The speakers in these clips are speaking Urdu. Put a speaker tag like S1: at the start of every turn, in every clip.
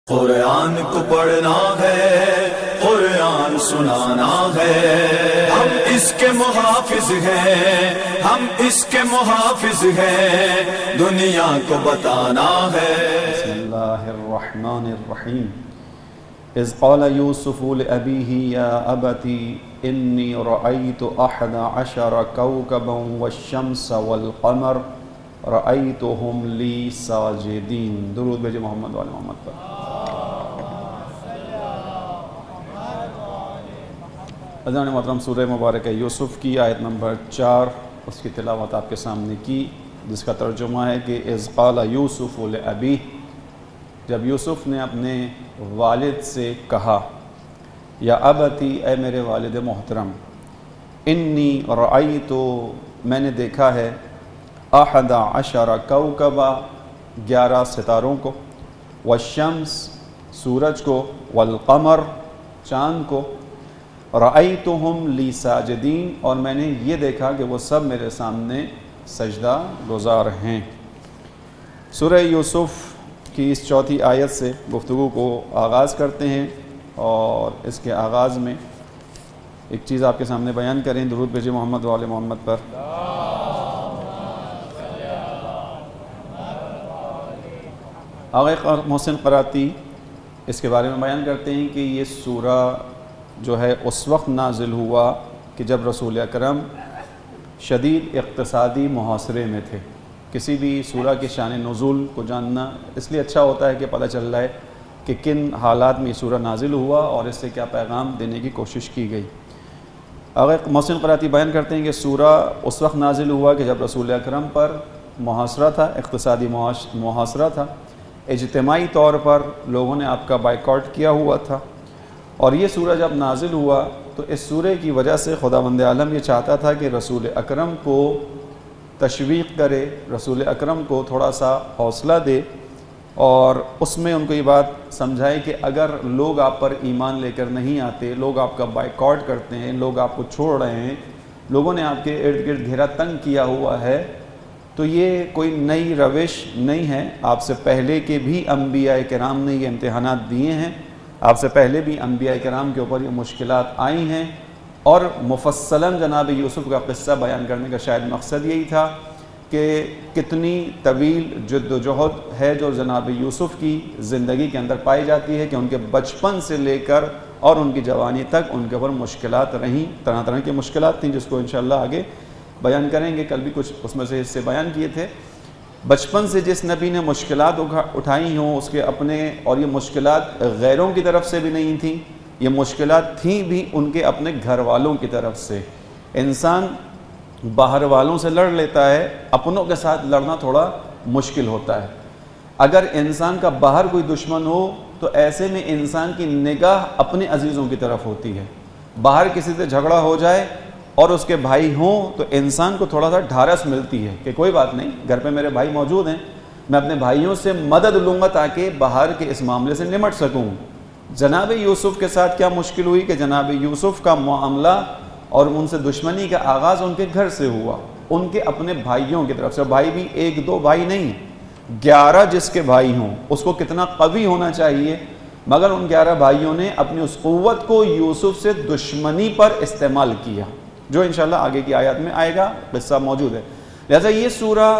S1: قرآن کو پڑھنا ہے، قرآن سنانا ہے، ہم اس کے محافظ ہیں، ہم اس کے محافظ ہیں، دنیا کو بتانا ہے۔
S2: بسم اللہ الرحمن الرحیم۔ اذ قال یوسف لأبیہ یا ابتی انی رأیت 11 کوکبا والشمس والقمر رأیتهم لی ساجدین۔ درود بھیجے محمد وعلی محمد پر۔ عزیزان محترم، سورہ مبارکہ یوسف کی آیت نمبر 4 اس کی تلاوت آپ کے سامنے کی، جس کا ترجمہ ہے کہ اذ قال یوسف لأبیہ، جب یوسف نے اپنے والد سے کہا، یا ابتی، اے میرے والد محترم، انی رأیت، میں نے دیکھا ہے، 11 کوکبا، 11 ستاروں کو، والشمس، سورج کو، والقمر، چاند کو، رأیتہم لی ساجدین، اور میں نے یہ دیکھا کہ وہ سب میرے سامنے سجدہ گزار ہیں۔ سورہ یوسف کی اس چوتھی آیت سے گفتگو کو آغاز کرتے ہیں، اور اس کے آغاز میں ایک چیز آپ کے سامنے بیان کریں، درود بھیجے محمد وعلی محمد پر۔ آغا محسن قراتی اس کے بارے میں بیان کرتے ہیں کہ یہ سورہ جو ہے اس وقت نازل ہوا کہ جب رسول اکرم شدید اقتصادی محاصرے میں تھے۔ کسی بھی سورہ کے شان نزول کو جاننا اس لیے اچھا ہوتا ہے کہ پتہ چل رہا ہے کہ کن حالات میں یہ سورہ نازل ہوا اور اس سے کیا پیغام دینے کی کوشش کی گئی۔ آغا محسن قراتی بیان کرتے ہیں کہ سورہ اس وقت نازل ہوا کہ جب رسول اکرم پر محاصرہ تھا، اقتصادی محاصرہ تھا، اجتماعی طور پر لوگوں نے آپ کا بائیکاٹ کیا ہوا تھا، اور یہ سورہ جب نازل ہوا تو اس سورہ کی وجہ سے خداوند عالم یہ چاہتا تھا کہ رسول اکرم کو تشویق کرے، رسول اکرم کو تھوڑا سا حوصلہ دے، اور اس میں ان کو یہ بات سمجھائے کہ اگر لوگ آپ پر ایمان لے کر نہیں آتے، لوگ آپ کا بائیکاٹ کرتے ہیں، لوگ آپ کو چھوڑ رہے ہیں، لوگوں نے آپ کے ارد گرد گھیرا تنگ کیا ہوا ہے، تو یہ کوئی نئی روش نہیں ہے۔ آپ سے پہلے کے بھی انبیاء کرام نے یہ امتحانات دیے ہیں، آپ سے پہلے بھی انبیاء کرام کے اوپر یہ مشکلات آئی ہیں، اور مفصلاً جناب یوسف کا قصہ بیان کرنے کا شاید مقصد یہی تھا کہ کتنی طویل جد و جہد ہے جو جناب یوسف کی زندگی کے اندر پائی جاتی ہے، کہ ان کے بچپن سے لے کر اور ان کی جوانی تک ان کے اوپر مشکلات رہیں، طرح طرح کی مشکلات تھیں، جس کو انشاءاللہ آگے بیان کریں گے۔ کل بھی کچھ اس میں سے حصے بیان کیے تھے۔ بچپن سے جس نبی نے مشکلات اٹھائی ہوں، اس کے اپنے، اور یہ مشکلات غیروں کی طرف سے بھی نہیں تھیں، یہ مشکلات تھیں بھی ان کے اپنے گھر والوں کی طرف سے۔ انسان باہر والوں سے لڑ لیتا ہے، اپنوں کے ساتھ لڑنا تھوڑا مشکل ہوتا ہے۔ اگر انسان کا باہر کوئی دشمن ہو تو ایسے میں انسان کی نگاہ اپنے عزیزوں کی طرف ہوتی ہے۔ باہر کسی سے جھگڑا ہو جائے اور اس کے بھائی ہوں تو انسان کو تھوڑا سا ڈھارس ملتی ہے کہ کوئی بات نہیں، گھر پہ میرے بھائی موجود ہیں، میں اپنے بھائیوں سے مدد لوں گا تاکہ باہر کے اس معاملے سے نمٹ سکوں۔ جناب یوسف کے ساتھ کیا مشکل ہوئی کہ جناب یوسف کا معاملہ اور ان سے دشمنی کا آغاز ان کے گھر سے ہوا، ان کے اپنے بھائیوں کی طرف سے۔ بھائی بھی 1-2 بھائی نہیں، 11 جس کے بھائی ہوں، اس کو کتنا قوی ہونا چاہیے، مگر ان 11 بھائیوں نے اپنی اس قوت کو یوسف سے دشمنی پر استعمال کیا، جو انشاءاللہ آگے کی آیات میں آئے گا، قصہ موجود ہے۔ لہذا یہ سورہ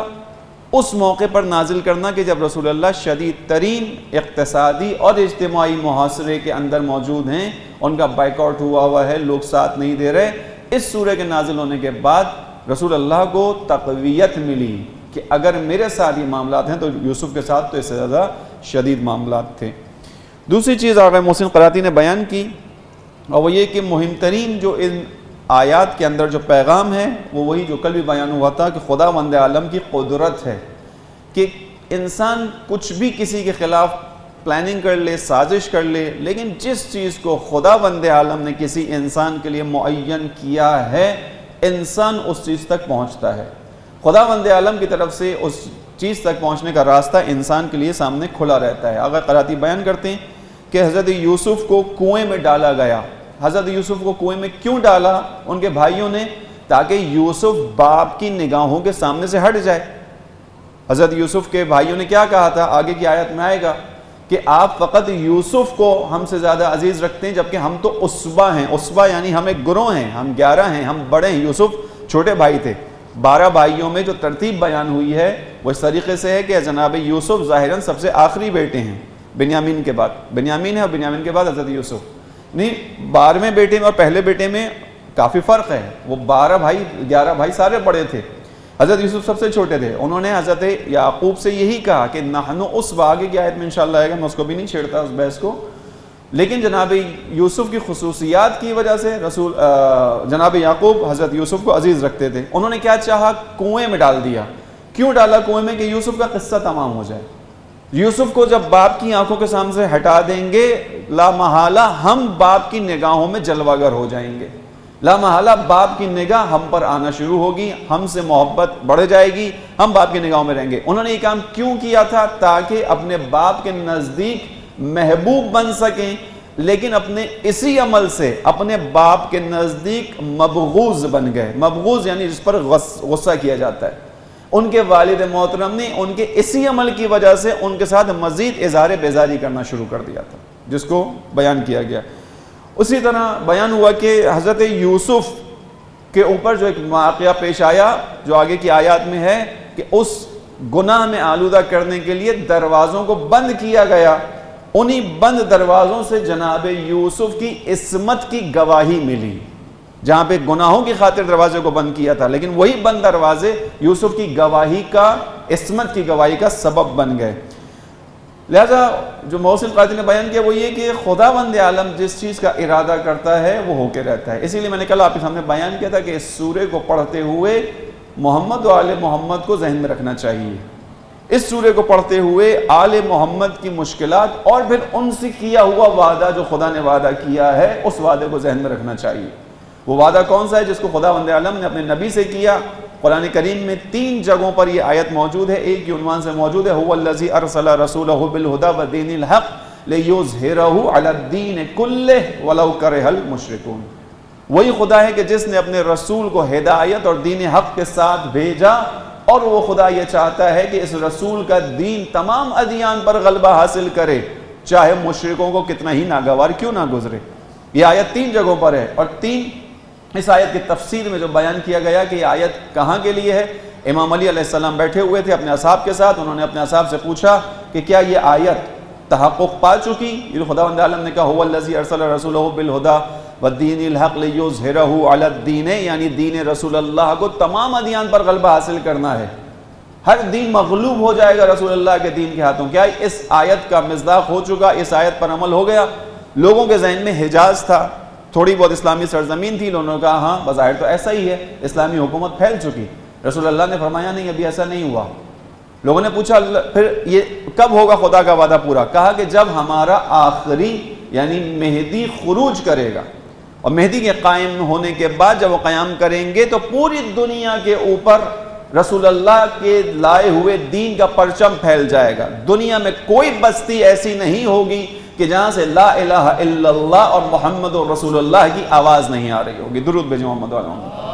S2: اس موقع پر نازل کرنا کہ جب رسول اللہ شدید ترین اقتصادی اور اجتماعی محاصرے کے اندر موجود ہیں، ان کا بائیکاٹ ہوا ہے، لوگ ساتھ نہیں دے رہے، اس سورہ کے نازل ہونے کے بعد رسول اللہ کو تقویت ملی کہ اگر میرے ساتھ یہ معاملات ہیں تو یوسف کے ساتھ تو اس سے زیادہ شدید معاملات تھے۔ دوسری چیز آغا محسن قراتی نے بیان کی، اور وہ یہ کہ مہم ترین جو ان آیات کے اندر جو پیغام ہے وہ وہی جو کل بھی بیان ہوا تھا کہ خداوند عالم کی قدرت ہے کہ انسان کچھ بھی کسی کے خلاف پلاننگ کر لے، سازش کر لے، لیکن جس چیز کو خداوند عالم نے کسی انسان کے لیے معین کیا ہے، انسان اس چیز تک پہنچتا ہے۔ خداوند عالم کی طرف سے اس چیز تک پہنچنے کا راستہ انسان کے لیے سامنے کھلا رہتا ہے۔ آغا قراتی بیان کرتے ہیں کہ حضرت یوسف کو کنویں میں ڈالا گیا۔ حضرت یوسف کو کنویں میں کیوں ڈالا ان کے بھائیوں نے؟ تاکہ یوسف باپ کی نگاہوں کے سامنے سے ہٹ جائے۔ حضرت یوسف کے بھائیوں نے کیا کہا تھا؟ آگے کی آیت میں آئے گا کہ آپ فقط یوسف کو ہم سے زیادہ عزیز رکھتے ہیں، جبکہ ہم تو اسبہ ہیں. اسبہ یعنی ہم ایک گروہ ہیں، ہم 11 ہیں، ہم بڑے ہیں. یوسف چھوٹے بھائی تھے. 12 بھائیوں میں جو ترتیب بیان ہوئی ہے وہ اس طریقے سے ہے کہ جناب یوسف ظاہراً سب سے آخری بیٹے ہیں بنیامین کے بعد. بنیامین ہے اور بنیامین کے بعد حضرت یوسف. نہیں، 12ویں بیٹے میں اور پہلے بیٹے میں کافی فرق ہے. وہ 12 بھائی 11 بھائی سارے بڑے تھے، حضرت یوسف سب سے چھوٹے تھے. انہوں نے حضرت یعقوب سے یہی کہا کہ نحن اسبہ، آگے کی آیت میں انشاءاللہ آئے گا، میں اس کو بھی نہیں چھیڑتا اس بحث کو، لیکن جناب یوسف کی خصوصیات کی وجہ سے جناب یعقوب حضرت یوسف کو عزیز رکھتے تھے. انہوں نے کیا چاہا؟ کنویں میں ڈال دیا. کیوں ڈالا کنویں میں؟ کہ یوسف کا قصہ تمام ہو جائے. یوسف کو جب باپ کی آنکھوں کے سامنے سے ہٹا دیں گے، لا محالہ ہم باپ کی نگاہوں میں جلوہ گر ہو جائیں گے. لا محالہ باپ کی نگاہ ہم پر آنا شروع ہوگی، ہم سے محبت بڑھ جائے گی، ہم باپ کی نگاہوں میں رہیں گے. انہوں نے یہ کام کیوں کیا تھا؟ تاکہ اپنے باپ کے نزدیک محبوب بن سکیں، لیکن اپنے اسی عمل سے اپنے باپ کے نزدیک مبغوض بن گئے. مبغوض یعنی جس پر غصہ کیا جاتا ہے. ان کے والد محترم نے ان کے اسی عمل کی وجہ سے ان کے ساتھ مزید اظہار بیزاری کرنا شروع کر دیا تھا، جس کو بیان کیا گیا. اسی طرح بیان ہوا کہ حضرت یوسف کے اوپر جو ایک واقعہ پیش آیا جو آگے کی آیات میں ہے کہ اس گناہ میں آلودہ کرنے کے لیے دروازوں کو بند کیا گیا. انہی بند دروازوں سے جناب یوسف کی عصمت کی گواہی ملی. جہاں پہ گناہوں کی خاطر دروازے کو بند کیا تھا، لیکن وہی بند دروازے یوسف کی گواہی کا، عصمت کی گواہی کا سبب بن گئے. لہذا جو محسن قادری نے بیان کیا وہ یہ کہ خداوند عالم جس چیز کا ارادہ کرتا ہے وہ ہو کے رہتا ہے. اسی لیے میں نے کل آپ کے سامنے بیان کیا تھا کہ اس سورے کو پڑھتے ہوئے محمد و آل محمد کو ذہن میں رکھنا چاہیے. اس سورے کو پڑھتے ہوئے آل محمد کی مشکلات اور پھر ان سے کیا ہوا وعدہ جو خدا نے وعدہ کیا ہے اس وعدے کو ذہن میں رکھنا چاہیے. وہ وعدہ کون سا ہے جس کو خداوند عالم نے اپنے نبی سے کیا؟ قرآن کریم میں 3 جگہوں پر یہ آیت موجود ہے. ایک ہی عنوان سے موجود ہے، هو الذی ارسل رسولہ بالہدی ودین الحق لیظہرہ علی الدین کلہ ولو کرہ المشرکون. وہی خدا ہے کہ جس نے اپنے رسول کو ہدایت اور دین حق کے ساتھ بھیجا، اور وہ خدا یہ چاہتا ہے کہ اس رسول کا دین تمام ادیان پر غلبہ حاصل کرے، چاہے مشرکوں کو کتنا ہی ناگوار کیوں نہ گزرے. یہ آیت 3 جگہوں پر ہے، اور 3 اس آیت کی تفسیر میں جو بیان کیا گیا کہ یہ آیت کہاں کے لیے ہے. امام علی علیہ السلام بیٹھے ہوئے تھے اپنے اصحاب کے ساتھ. انہوں نے اپنے اصحاب سے پوچھا کہ کیا یہ آیت تحقق پا چکی؟ یہ خداوند عالم نے کہا هو الذی ارسل رسولہ بالہدی والدین الحق لیظہرہ علی الدین، یعنی دین رسول اللہ کو تمام ادیان پر غلبہ حاصل کرنا ہے. ہر دین مغلوب ہو جائے گا رسول اللہ کے دین کے ہاتھوں. کیا اس آیت کا مصداق ہو چکا؟ اس آیت پر عمل ہو گیا. لوگوں کے ذہن میں حجاز تھا، تھوڑی بہت اسلامی سرزمین تھی، لوگوں نے کہا ہاں بظاہر تو ایسا ہی ہے، اسلامی حکومت پھیل چکی. رسول اللہ نے فرمایا نہیں، ابھی ایسا نہیں ہوا. لوگوں نے پوچھا پھر یہ کب ہوگا خدا کا وعدہ پورا؟ کہا کہ جب ہمارا آخری یعنی مہدی خروج کرے گا، اور مہدی کے قائم ہونے کے بعد جب وہ قیام کریں گے تو پوری دنیا کے اوپر رسول اللہ کے لائے ہوئے دین کا پرچم پھیل جائے گا. دنیا میں کوئی بستی ایسی نہیں ہوگی کہ جہاں سے لا الہ الا اللہ اور محمد رسول اللہ کی آواز نہیں آ رہی ہوگی. درود بھیجو محمد والوں.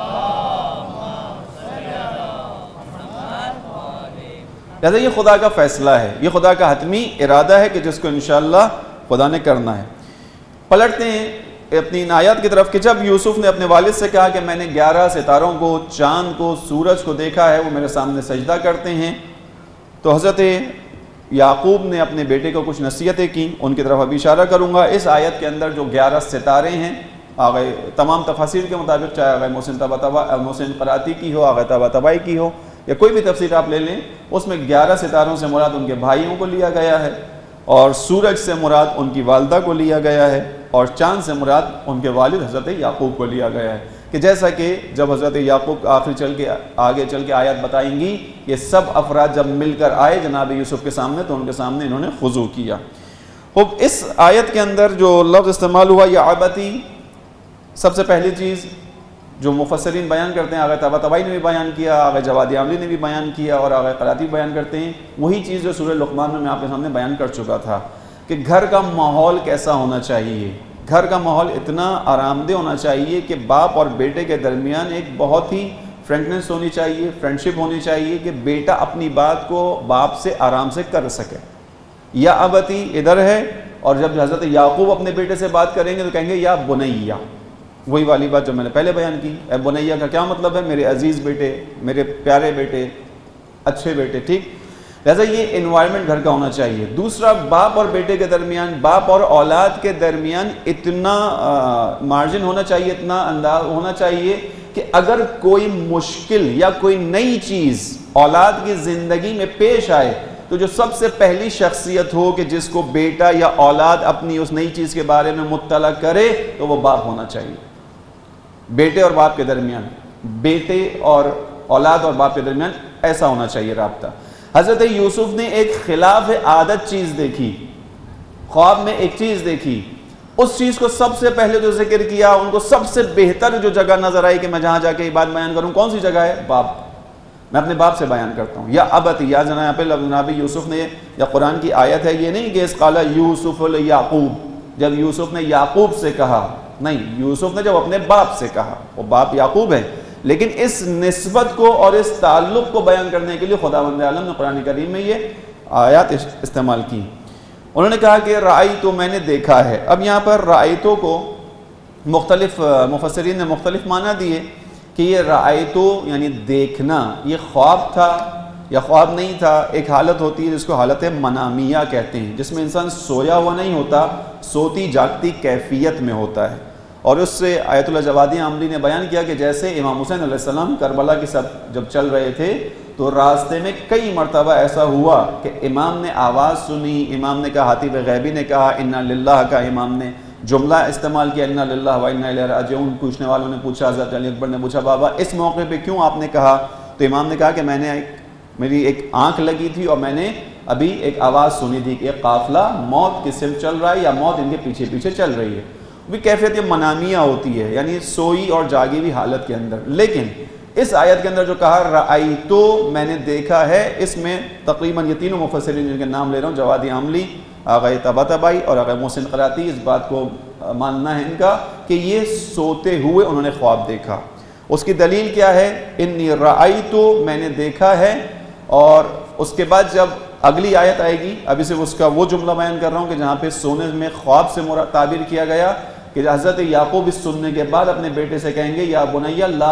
S2: لہذا یہ خدا کا فیصلہ ہے، یہ خدا کا حتمی ارادہ ہے کہ جس کو انشاءاللہ خدا نے کرنا ہے. پلٹتے ہیں اپنی ان آیات کی طرف کہ جب یوسف نے اپنے والد سے کہا کہ میں نے 11 ستاروں کو، چاند کو، سورج کو دیکھا ہے، وہ میرے سامنے سجدہ کرتے ہیں، تو حضرت یعقوب نے اپنے بیٹے کو کچھ نصیحتیں کی، ان کی طرف ابھی اشارہ کروں گا. اس آیت کے اندر جو 11 ستارے ہیں، آغا تمام تفاسیر کے مطابق، چاہے آغا محسن قراتی کی ہو، آغا طباطبائی کی ہو، یا کوئی بھی تفسیر آپ لے لیں، اس میں 11 ستاروں سے مراد ان کے بھائیوں کو لیا گیا ہے، اور سورج سے مراد ان کی والدہ کو لیا گیا ہے، اور چاند سے مراد ان کے والد حضرت یعقوب کو لیا گیا ہے. کہ جیسا کہ جب حضرت یعقوب آگے چل کے آیات بتائیں گی، یہ سب افراد جب مل کر آئے جناب یوسف کے سامنے تو ان کے سامنے انہوں نے خضوع کیا. اب اس آیت کے اندر جو لفظ استعمال ہوا یا ابتی، سب سے پہلی چیز جو مفسرین بیان کرتے ہیں، آغا طباطبائی نے بھی بیان کیا، آغا جوادی عاملی نے بھی بیان کیا، اور آغا قراتی بیان کرتے ہیں، وہی چیز جو سورہ لقمان میں آپ کے سامنے بیان کر چکا تھا کہ گھر کا ماحول کیسا ہونا چاہیے. گھر کا ماحول اتنا آرام دہ ہونا چاہیے کہ باپ اور بیٹے کے درمیان ایک بہت ہی فرینکنس ہونی چاہیے، فرینڈشپ ہونی چاہیے کہ بیٹا اپنی بات کو باپ سے آرام سے کر سکے. یا ابتی ادھر ہے، اور جب حضرت یعقوب اپنے بیٹے سے بات کریں گے تو کہیں گے یا بنیہ، وہی والی بات جو میں نے پہلے بیان کی. اے بنیہ کا کیا مطلب ہے؟ میرے عزیز بیٹے، میرے پیارے بیٹے، اچھے بیٹے. ٹھیک، لہٰذا یہ انوائرمنٹ گھر کا ہونا چاہیے. دوسرا، باپ اور بیٹے کے درمیان، باپ اور اولاد کے درمیان اتنا مارجن ہونا چاہیے، اتنا انداز ہونا چاہیے کہ اگر کوئی مشکل یا کوئی نئی چیز اولاد کی زندگی میں پیش آئے تو جو سب سے پہلی شخصیت ہو کہ جس کو بیٹا یا اولاد اپنی اس نئی چیز کے بارے میں مطلع کرے تو وہ باپ ہونا چاہیے. بیٹے اور باپ کے درمیان، بیٹے اور اولاد اور باپ کے درمیان ایسا ہونا چاہیے رابطہ. حضرت یوسف نے ایک خلاف عادت چیز دیکھی، خواب میں ایک چیز دیکھی، اس چیز کو سب سے پہلے جو ذکر کیا، ان کو سب سے بہتر جو جگہ نظر آئی کہ میں جہاں جا کے یہ بات بیان کروں، کون سی جگہ ہے؟ باپ. میں اپنے باپ سے بیان کرتا ہوں. یا ابت، یا جناب یوسف نے، یا قرآن کی آیت ہے یہ نہیں کہ اس قال یوسف یعقوب، جب یوسف نے یعقوب سے کہا، نہیں، یوسف نے جب اپنے باپ سے کہا، وہ باپ یعقوب ہے، لیکن اس نسبت کو اور اس تعلق کو بیان کرنے کے لیے خداوند عالم نے قرآن کریم میں یہ آیات استعمال کی. انہوں نے کہا کہ رأیتو، میں نے دیکھا ہے. اب یہاں پر رأیتو کو مختلف مفسرین نے مختلف معنی دیے کہ یہ رأیتو یعنی دیکھنا، یہ خواب تھا یا خواب نہیں تھا. ایک حالت ہوتی ہے جس کو حالت منامیہ کہتے ہیں، جس میں انسان سویا ہوا نہیں ہوتا، سوتی جاگتی کیفیت میں ہوتا ہے. اور اس سے آیت اللہ جوادی عاملی نے بیان کیا کہ جیسے امام حسین علیہ السلام کربلا کی سب جب چل رہے تھے تو راستے میں کئی مرتبہ ایسا ہوا کہ امام نے آواز سنی، امام نے کہا، حاتب غیبی نے کہا انا للہ کا امام نے جملہ استعمال کیا، انا للہ و انا الیہ راجعون. پوچھنے والوں نے پوچھا، حضرت علی اکبر نے پوچھا بابا اس موقع پہ کیوں آپ نے کہا؟ تو امام نے کہا کہ میں نے میری ایک آنکھ لگی تھی اور میں نے ابھی ایک آواز سنی تھی کہ ایک قافلہ موت کی سمت چل رہا ہے یا موت ان کے پیچھے پیچھے چل رہی ہے. بھی کیفیت منامیہ ہوتی ہے، یعنی سوئی اور جاگی ہوئی حالت کے اندر. لیکن اس آیت کے اندر جو کہا رأیتو، میں نے دیکھا ہے، اس میں تقریباً یہ تینوں مفسرین جن کے نام لے رہا ہوں، جوادی عاملی، آغا طباطبائی اور آغا محسن قراتی، اس بات کو ماننا ہے ان کا کہ یہ سوتے ہوئے انہوں نے خواب دیکھا. اس کی دلیل کیا ہے؟ انی رأیتو، میں نے دیکھا ہے. اور اس کے بعد جب اگلی آیت آئے گی، ابھی صرف اس کا وہ جملہ بیان کر رہا ہوں کہ جہاں پہ سونے میں خواب سے تعبیر کیا گیا کہ حضرت یعقوب اس سننے کے بعد اپنے بیٹے سے کہیں گے یا بنیہ لا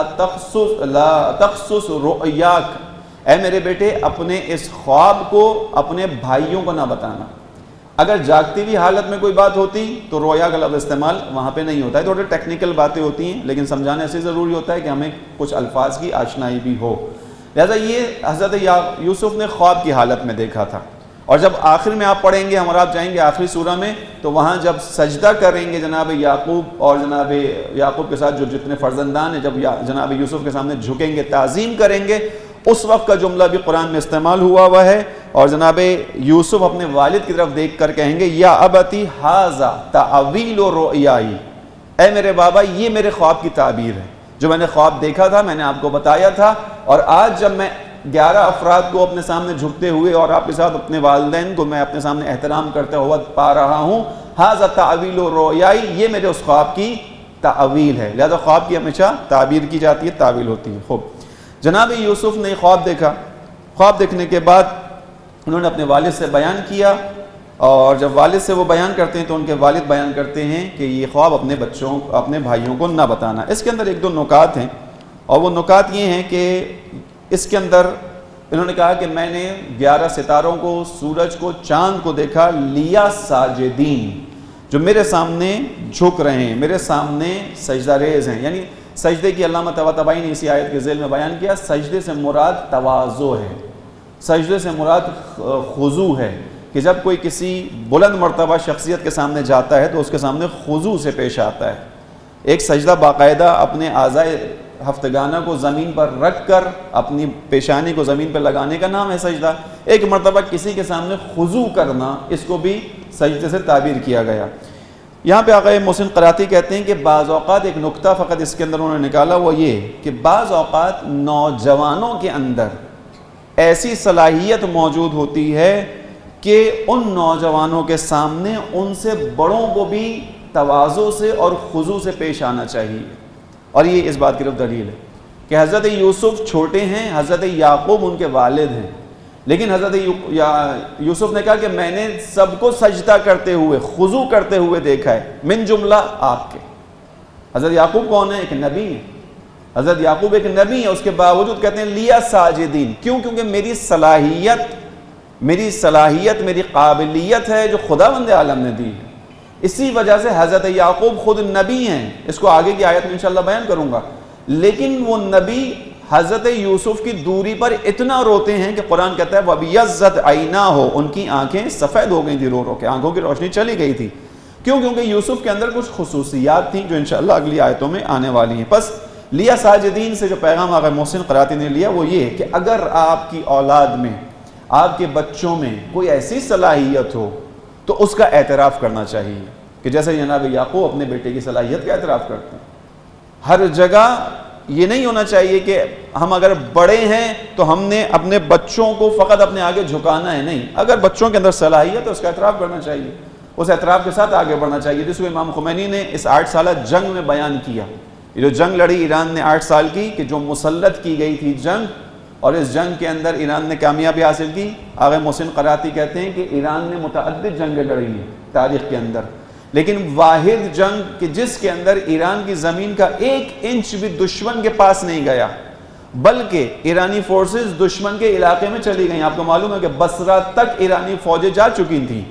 S2: تقصص رؤیاک، اے میرے بیٹے اپنے اس خواب کو اپنے بھائیوں کو نہ بتانا. اگر جاگتی ہوئی حالت میں کوئی بات ہوتی تو رویا کا لفظ استعمال وہاں پہ نہیں ہوتا ہے. تھوڑے ٹیکنیکل باتیں ہوتی ہیں لیکن سمجھانا ایسے ضروری ہوتا ہے کہ ہمیں کچھ الفاظ کی آشنائی بھی ہو. لہذا یہ حضرت یوسف نے خواب کی حالت میں دیکھا تھا. اور جب آخر میں آپ پڑھیں گے، ہم اور آپ جائیں گے آخری سورہ میں، تو وہاں جب سجدہ کریں گے جناب یعقوب اور جناب یعقوب کے ساتھ جو جتنے فرزندان ہیں، جب جناب یوسف کے سامنے جھکیں گے، تعظیم کریں گے، اس وقت کا جملہ بھی قرآن میں استعمال ہوا ہے. اور جناب یوسف اپنے والد کی طرف دیکھ کر کہیں گے یا ابتی ھذا تعویل رؤیائی، اے میرے بابا یہ میرے خواب کی تعبیر ہے، جو میں نے خواب دیکھا تھا میں نے آپ کو بتایا تھا. اور آج جب میں 11 افراد کو اپنے سامنے جھکتے ہوئے اور آپ کے ساتھ اپنے والدین کو میں اپنے سامنے احترام کرتے ہوا پا رہا ہوں، ھذا تعویل رؤیائی، یہ میرے اس خواب کی تعویل ہے. لہذا خواب کی ہمیشہ تعبیر کی جاتی ہے، تعویل ہوتی ہے. خوب، جناب یوسف نے خواب دیکھا. خواب دیکھنے کے بعد انہوں نے اپنے والد سے بیان کیا، اور جب والد سے وہ بیان کرتے ہیں تو ان کے والد بیان کرتے ہیں کہ یہ خواب اپنے بچوں، اپنے بھائیوں کو نہ بتانا. اس کے اندر ایک دو نکات ہیں، اور وہ نکات یہ ہیں کہ اس کے اندر انہوں نے کہا کہ میں نے 11 ستاروں کو، سورج کو، چاند کو دیکھا، لیا ساجدین، جو میرے سامنے جھک رہے ہیں، میرے سامنے سجدہ ریز ہیں. یعنی سجدے کی علامہ طباطبائی نے اسی آیت کے ذیل میں بیان کیا، سجدے سے مراد تواضع ہے، سجدے سے مراد خضوع ہے، کہ جب کوئی کسی بلند مرتبہ شخصیت کے سامنے جاتا ہے تو اس کے سامنے خضوع سے پیش آتا ہے. ایک سجدہ باقاعدہ اپنے اعضائے ہفتگانہ کو زمین پر رکھ کر اپنی پیشانی کو زمین پر لگانے کا نام ہے سجدہ. ایک مرتبہ کسی کے سامنے خضوع کرنا، اس کو بھی سجدے سے تعبیر کیا گیا. یہاں پہ آقا محسن قراتی کہتے ہیں کہ بعض اوقات ایک نقطہ فقط اس کے اندر انہوں نے نکالا، وہ یہ کہ بعض اوقات نوجوانوں کے اندر ایسی صلاحیت موجود ہوتی ہے کہ ان نوجوانوں کے سامنے ان سے بڑوں کو بھی تواضع سے اور خضوع سے پیش آنا چاہیے. اور یہ اس بات کی طرف دلیل ہے کہ حضرت یوسف چھوٹے ہیں، حضرت یعقوب ان کے والد ہیں، لیکن حضرت یوسف نے کہا کہ میں نے سب کو سجدہ کرتے ہوئے خضوع کرتے ہوئے دیکھا ہے، من جملہ آپ کے۔ حضرت یعقوب کون ہے؟ ایک نبی ہے۔ حضرت یعقوب ایک نبی ہے، اس کے باوجود کہتے ہیں لیا ساجدین، کیوں؟ کیونکہ میری صلاحیت میری قابلیت ہے جو خداوند عالم نے دی ہے۔ اسی وجہ سے حضرت یعقوب خود نبی ہیں، اس کو آگے کی آیت میں انشاءاللہ بیان کروں گا، لیکن وہ نبی حضرت یوسف کی دوری پر اتنا روتے ہیں کہ قرآن کہتا ہے وَبِيَضَّتْ عَيْنَاهُ، ان کی آنکھیں سفید ہو گئی تھی رو رو کے، آنکھوں کی روشنی چلی گئی تھی۔ کیوں؟ کیونکہ یوسف کے اندر کچھ خصوصیات تھیں جو انشاءاللہ اگلی آیتوں میں آنے والی ہیں۔ پس لیا ساجدین سے جو پیغام آقا محسن قراتی نے لیا وہ یہ ہے کہ اگر آپ کی اولاد میں، آپ کے بچوں میں کوئی ایسی صلاحیت ہو تو اس کا اعتراف کرنا چاہیے، کہ جیسے جناب یعقوب اپنے بیٹے کی صلاحیت کا اعتراف کرتے ہیں۔ ہر جگہ یہ نہیں ہونا چاہیے کہ ہم اگر بڑے ہیں تو ہم نے اپنے بچوں کو فقط اپنے آگے جھکانا ہے، نہیں، اگر بچوں کے اندر صلاحیت ہے اس کا اعتراف کرنا چاہیے، اس اعتراف کے ساتھ آگے بڑھنا چاہیے، جس کو امام خمینی نے اس 8 سالہ جنگ میں بیان کیا۔ یہ جو جنگ لڑی ایران نے 8 سال کی، کہ جو مسلط کی گئی تھی جنگ، اور اس جنگ کے اندر ایران نے کامیابی حاصل کی۔ آقا محسن قراتی کہتے ہیں کہ ایران نے متعدد جنگیں لڑی ہیں تاریخ کے اندر، لیکن واحد جنگ کہ جس کے اندر ایران کی زمین کا 1 انچ بھی دشمن کے پاس نہیں گیا، بلکہ ایرانی فورسز دشمن کے علاقے میں چلی گئیں۔ آپ کو معلوم ہے کہ بصرہ تک ایرانی فوجیں جا چکی تھیں،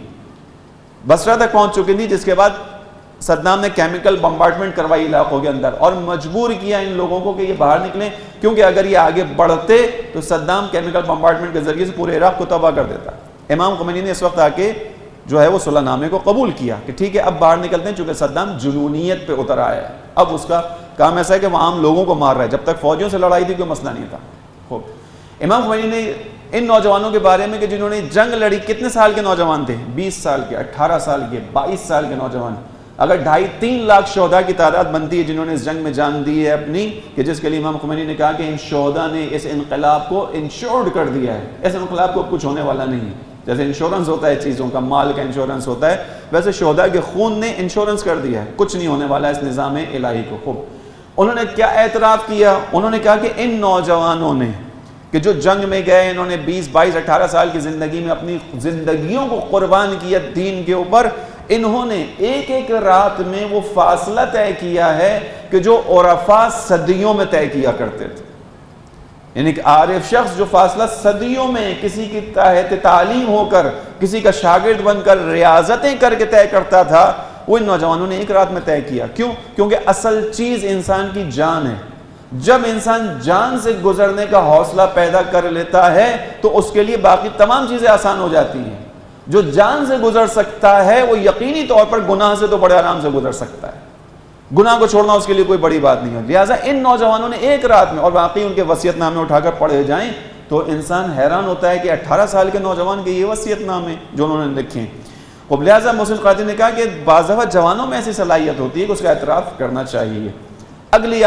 S2: بصرہ تک پہنچ چکی تھیں، جس کے بعد صدام نے کیمیکل بمبارڈمنٹ کروائی علاقوں کے اندر اور مجبور کیا ان لوگوں کو کہ یہ باہر نکلیں، کیونکہ اگر یہ آگے بڑھتے تو صدام کیمیکل بمبارڈمنٹ کے ذریعے سے پورے عراق کو تباہ کر دیتا۔ امام خمینی نے اس وقت آ کے جو ہے وہ صلح نامے کو قبول کیا کہ ٹھیک ہے اب باہر نکلتے ہیں، چونکہ صدام جنونیت پہ اتر آیا ہے، اب اس کا کام ایسا ہے کہ وہ عام لوگوں کو مار رہا ہے، جب تک فوجیوں سے لڑائی تھی کوئی مسئلہ نہیں تھا۔ خوب، امام خمینی نے ان نوجوانوں کے بارے میں کہ جنہوں نے جنگ لڑی، کتنے سال کے نوجوان تھے؟ 20 سال کے، 18 سال کے، 22 سال کے نوجوان، اگر 2.5-3 لاکھ شہداء کی تعداد بنتی ہے جنہوں نے اس جنگ میں جان دی ہے اپنی، کہ جس کے لیے امام خمینی نے کہا کہ ان شہداء نے اس انقلاب کو انشورڈ کر دیا ہے، اس انقلاب کو کچھ ہونے والا نہیں ہے۔ جیسے انشورنس ہوتا ہے چیزوں کا، مال کا انشورنس ہوتا ہے، ویسے شہداء کے خون نے انشورنس کر دیا ہے، کچھ نہیں ہونے والا اس نظام الہی کو۔ خوب، انہوں نے کیا اعتراف کیا؟ انہوں نے کہا کہ ان نوجوانوں نے کہ جو جنگ میں گئے، انہوں نے 20، 22، 18 سال کی زندگی میں اپنی زندگیوں کو قربان کیا دین کے اوپر، انہوں نے ایک ایک رات میں وہ فاصلہ طے کیا ہے کہ جو عرفاء صدیوں میں طے کیا کرتے تھے۔ یعنی کہ عارف شخص جو فاصلہ صدیوں میں کسی کی تحت تعلیم ہو کر، کسی کا شاگرد بن کر، ریاضتیں کر کے طے کرتا تھا، وہ ان نوجوانوں نے ایک رات میں طے کیا۔ کیوں؟ کیونکہ اصل چیز انسان کی جان ہے۔ جب انسان جان سے گزرنے کا حوصلہ پیدا کر لیتا ہے تو اس کے لیے باقی تمام چیزیں آسان ہو جاتی ہیں۔ جو جان سے گزر سکتا ہے وہ یقینی طور پر گناہ سے تو بڑے آرام سے گزر سکتا ہے، گناہ کو چھوڑنا اس کے لیے کوئی بڑی بات نہیں ہے۔ لہٰذا ان نوجوانوں نے ایک رات میں، اور واقعی ان کے وصیت نامے اٹھا کر پڑھے جائیں تو انسان حیران ہوتا ہے کہ 18 سال کے نوجوان کے یہ وصیت نامے جو انہوں نے لکھے ہیں۔ خب، لہٰذا محسن قادری نے کہا کہ بعض دفعہ جوانوں میں ایسی صلاحیت ہوتی ہے کہ اس کا اعتراف کرنا چاہیے۔ اگلی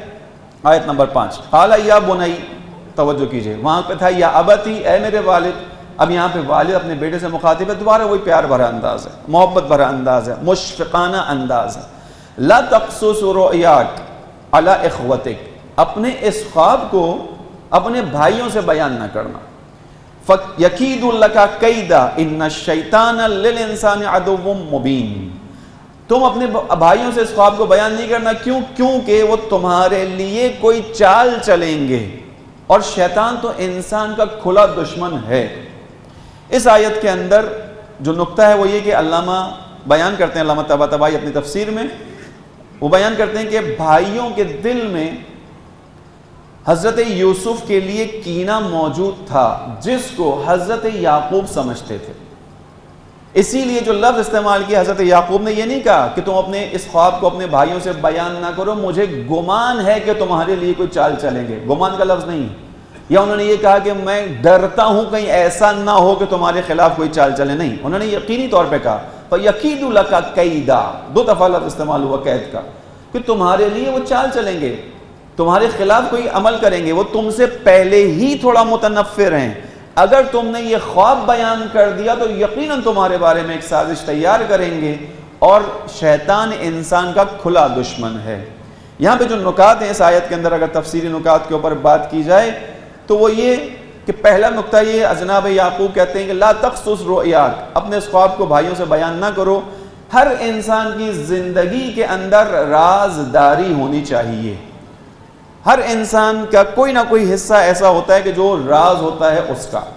S2: آیت نمبر 5، قال یا بنی، توجہ کیجئے، وہاں پہ تھا یا ابتی، اے میرے والد، اب یہاں پہ والد اپنے بیٹے سے مخاطب ہے، دوبارہ وہی پیار بھرا انداز ہے، محبت بھرا انداز ہے، مشفقانہ انداز ہے۔ لا تقصص رؤیاک علی اخوتک، اپنے اس خواب کو اپنے بھائیوں سے بیان نہ کرنا۔ فَيَكِيدُ لَكَ كَيْدًا إِنَّ الشَّيْطَانَ لِلْإِنسَانِ عَدُوٌّ مُبِينٌ، تم اپنے بھائیوں سے اس خواب کو بیان نہیں کرنا، کیوں؟ کیونکہ وہ تمہارے لیے کوئی چال چلیں گے، اور شیطان تو انسان کا کھلا دشمن ہے۔ اس آیت کے اندر جو نقطہ ہے وہ یہ کہ علامہ بیان کرتے ہیں، علامہ طباطبائی اپنی تفسیر میں وہ بیان کرتے ہیں کہ بھائیوں کے دل میں حضرت یوسف کے لیے کینہ موجود تھا جس کو حضرت یعقوب سمجھتے تھے، اسی لیے جو لفظ استعمال کیا حضرت یعقوب نے یہ نہیں کہا کہ تم اپنے اس خواب کو اپنے بھائیوں سے بیان نہ کرو، مجھے گمان ہے کہ تمہارے لیے کوئی چال چلیں گے، گمان کا لفظ نہیں۔ یا انہوں نے یہ کہا کہ میں ڈرتا ہوں کہیں ایسا نہ ہو کہ تمہارے خلاف کوئی چال چلے، نہیں، انہوں نے یقینی طور پہ کہا فَيَكِيدُ لَكَ كَيْدًا، 2 دفعہ لفظ استعمال ہوا قید کا، کہ تمہارے لیے وہ چال چلیں گے، تمہارے خلاف کوئی عمل کریں گے، وہ تم سے پہلے ہی تھوڑا متنفر ہیں، اگر تم نے یہ خواب بیان کر دیا تو یقیناً تمہارے بارے میں ایک سازش تیار کریں گے، اور شیطان انسان کا کھلا دشمن ہے۔ یہاں پہ جو نکات ہیں اس آیت کے اندر، اگر تفسیری نکات کے اوپر بات کی جائے تو وہ یہ کہ پہلا نقطہ یہ جناب یعقوب کہتے ہیں کہ لا تقصص رؤیاک، اپنے اس خواب کو بھائیوں سے بیان نہ کرو. ہر انسان کی زندگی کے اندر رازداری ہونی چاہیے. ہر انسان کا کوئی نہ کوئی حصہ ایسا ہوتا ہے کہ جو راز ہوتا ہے اس کا.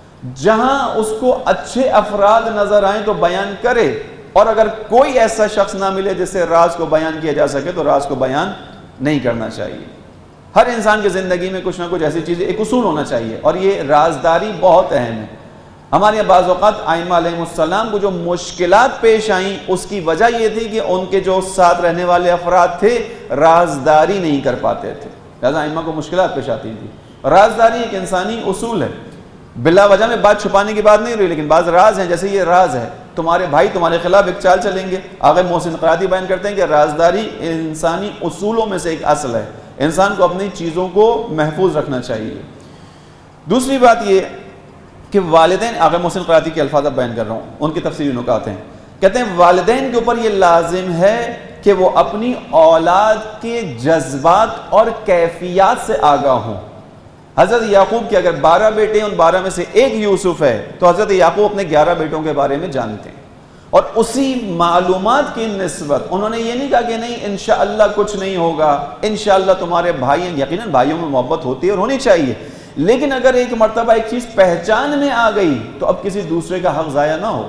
S2: جہاں اس کو اچھے افراد نظر آئیں تو بیان کرے، اور اگر کوئی ایسا شخص نہ ملے جس سے راز کو بیان کیا جا سکے تو راز کو بیان نہیں کرنا چاہیے. ہر انسان کی زندگی میں کچھ نہ کچھ ایسی چیزیں، ایک اصول ہونا چاہیے، اور یہ رازداری بہت اہم ہے. ہمارے یہاں بعض اوقات ائمہ علیہ السلام کو جو مشکلات پیش آئیں اس کی وجہ یہ تھی کہ ان کے جو ساتھ رہنے والے افراد تھے رازداری نہیں کر پاتے تھے، لہذا ائمہ کو مشکلات پیش آتی تھی. رازداری ایک انسانی اصول ہے، بلا وجہ میں بات چھپانے کی بات نہیں رہی، لیکن بعض راز ہیں، جیسے یہ راز ہے تمہارے بھائی تمہارے خلاف ایک چال چلیں گے. آغا محسن قرادی بیان کرتے ہیں کہ رازداری انسانی اصولوں میں سے ایک اصل ہے، انسان کو اپنی چیزوں کو محفوظ رکھنا چاہیے. دوسری بات یہ کہ والدین، آغا محسن قرادی کے الفاظ بیان کر رہا ہوں، ان کی تفصیلی نکات ہیں. کہتے ہیں والدین کے اوپر یہ لازم ہے کہ وہ اپنی اولاد کے جذبات اور کیفیات سے آگاہ ہوں. حضرت یعقوب کے اگر 12 بیٹے ہیں، ان 12 میں سے ایک یوسف ہے، تو حضرت یعقوب اپنے 11 بیٹوں کے بارے میں جانتے ہیں، اور اسی معلومات کی نسبت انہوں نے یہ نہیں کہا کہ نہیں انشاءاللہ کچھ نہیں ہوگا، انشاءاللہ تمہارے بھائی ہیں. یقیناً بھائیوں میں محبت ہوتی ہے اور ہونی چاہیے، لیکن اگر ایک مرتبہ ایک چیز پہچان میں آ گئی تو اب کسی دوسرے کا حق ضائع نہ ہو.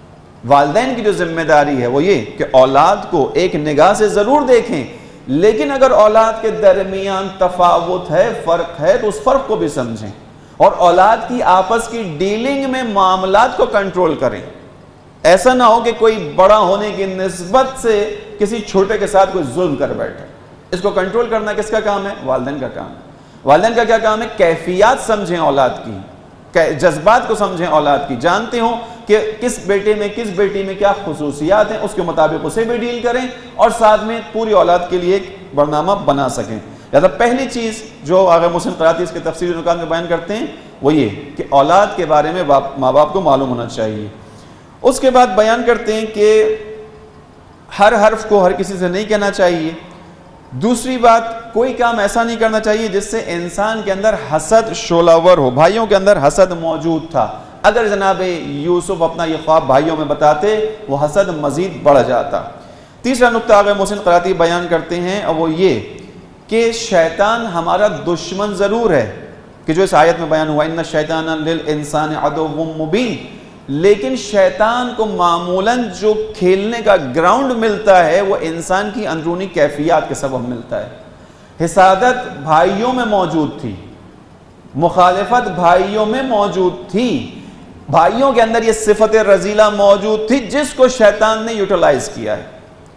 S2: والدین کی جو ذمہ داری ہے وہ یہ کہ اولاد کو ایک نگاہ سے ضرور دیکھیں، لیکن اگر اولاد کے درمیان تفاوت ہے، فرق ہے، تو اس فرق کو بھی سمجھیں، اور اولاد کی آپس کی ڈیلنگ میں معاملات کو کنٹرول کریں. ایسا نہ ہو کہ کوئی بڑا ہونے کی نسبت سے کسی چھوٹے کے ساتھ کوئی ظلم کر بیٹھے. اس کو کنٹرول کرنا کس کا کام ہے؟ والدین کا کام ہے. والدین کا کیا کام ہے؟ کیفیات سمجھیں اولاد کی، جذبات کو سمجھیں اولاد کی، جانتے ہوں کہ کس بیٹے میں کس بیٹی میں کیا خصوصیات ہیں، اس کے مطابق اسے بھی ڈیل کریں اور ساتھ میں پوری اولاد کے لیے ایک برنامہ بنا سکیں. لہذا پہلی چیز جو آغا محسن قرادی اس کے تفصیلی نکات میں بیان کرتے ہیں وہ یہ کہ اولاد کے بارے میں ماں باپ کو معلوم ہونا چاہیے. اس کے بعد بیان کرتے ہیں کہ ہر حرف کو ہر کسی سے نہیں کہنا چاہیے. دوسری بات، کوئی کام ایسا نہیں کرنا چاہیے جس سے انسان کے اندر حسد شعلہ ور ہو. بھائیوں کے اندر حسد موجود تھا، اگر جناب یوسف اپنا یہ خواب بھائیوں میں بتاتے وہ حسد مزید بڑھ جاتا. تیسرا نقطہ آغا محسن قرادی بیان کرتے ہیں اور وہ یہ کہ شیطان ہمارا دشمن ضرور ہے، کہ جو اس آیت میں بیان ہوا ان الشیطان للانسان عدو مبین، لیکن شیطان کو معمولاً جو کھیلنے کا گراؤنڈ ملتا ہے وہ انسان کی اندرونی کیفیات کے سبب ملتا ہے. حسادت بھائیوں میں موجود تھی، مخالفت بھائیوں میں موجود تھی، بھائیوں کے اندر یہ صفت رذیلہ موجود تھی جس کو شیطان نے یوٹیلائز کیا ہے،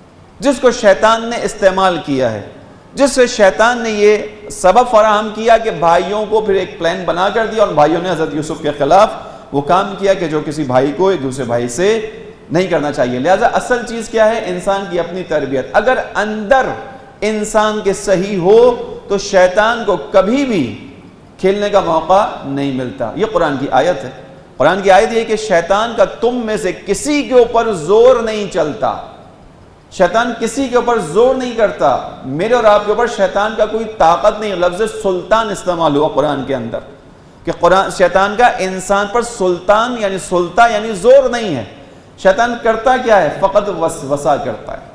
S2: جس کو شیطان نے استعمال کیا ہے، جس سے شیطان نے یہ سبب فراہم کیا کہ بھائیوں کو پھر ایک پلان بنا کر دیا، اور بھائیوں نے حضرت یوسف کے خلاف وہ کام کیا کہ جو کسی بھائی کو ایک دوسرے بھائی سے نہیں کرنا چاہیے. لہذا اصل چیز کیا ہے؟ انسان کی اپنی تربیت. اگر اندر انسان کے صحیح ہو تو شیطان کو کبھی بھی کھیلنے کا موقع نہیں ملتا. یہ قرآن کی آیت ہے. قرآن کی آیت یہ کہ شیطان کا تم میں سے کسی کے اوپر زور نہیں چلتا، شیطان کسی کے اوپر زور نہیں کرتا. میرے اور آپ کے اوپر شیطان کا کوئی طاقت نہیں. لفظ سلطان استعمال ہوا قرآن کے اندر کہ شیطان کا انسان پر سلطان یعنی سلطہ یعنی زور نہیں ہے. شیطان کرتا کیا ہے؟ فقط وسوسہ کرتا ہے.